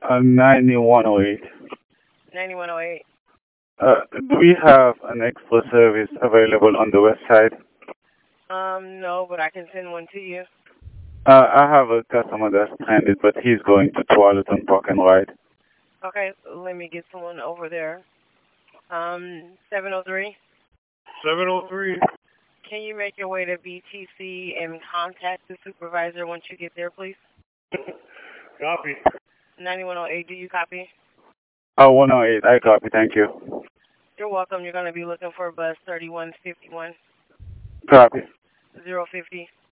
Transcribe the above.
9108. 9108. Do we have an extra service available on the west side? No, but I can send one to you. I have a customer that's stranded, but he's going to Tualatin Park and Ride. Okay, let me get someone over there. 703. 703. Can you make your way to BTC and contact the supervisor once you get there, please? Copy. 9108, do you copy? 108, I copy, thank you. You're welcome. You're going to be looking for bus 3151. Copy. 050.